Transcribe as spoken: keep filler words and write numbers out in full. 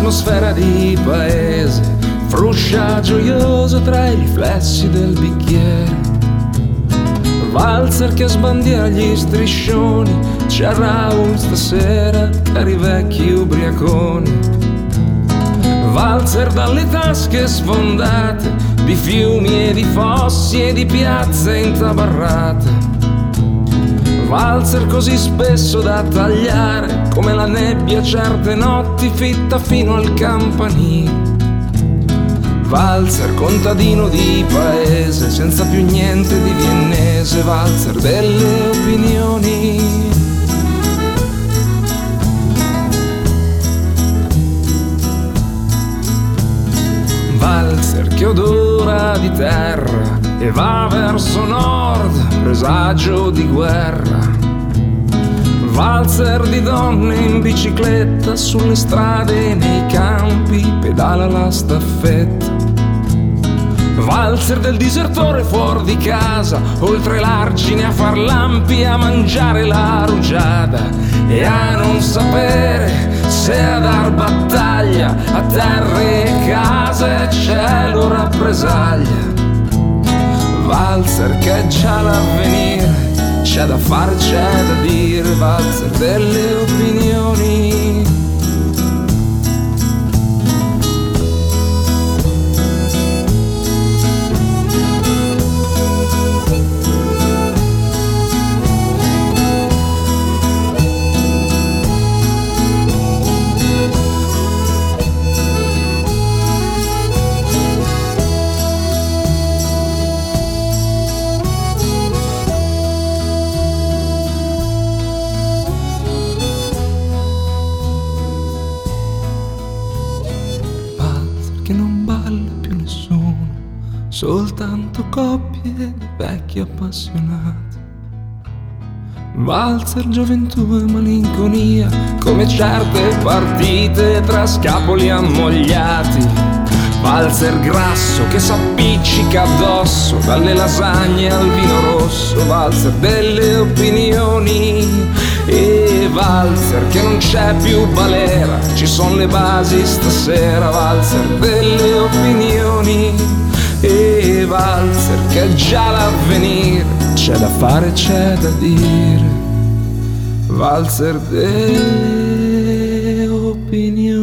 un'atmosfera di paese, fruscia gioioso tra i riflessi del bicchiere. Valzer che sbandiera gli striscioni, c'è Raul stasera, cari vecchi ubriaconi. Valzer dalle tasche sfondate, di fiumi e di fossi e di piazze intabarrate. Valzer così spesso da tagliare, come la nebbia certe notti fitta fino al campanile. Valzer contadino di paese, senza più niente di viennese. Valzer delle opinioni. Valzer che odora di terra e va verso nord, presagio di guerra. Valzer di donne in bicicletta, sulle strade e nei campi, pedala la staffetta. Valzer del disertore fuori di casa, oltre l'argine a far lampi, a mangiare la rugiada e a non sapere se a dar battaglia a terre e case e cielo rappresaglia. Valzer che è già l'avvenire, c'è da fare, c'è da dire. Valzer delle opinioni. Soltanto coppie di vecchi appassionati. Valzer, gioventù e malinconia, come certe partite tra scapoli ammogliati. Valzer grasso che s'appiccica addosso, dalle lasagne al vino rosso. Valzer delle opinioni. E Valzer che non c'è più balera, ci son le basi stasera. Valzer delle opinioni. E Valzer che è già l'avvenire, c'è da fare, c'è da dire. Valzer delle opinioni.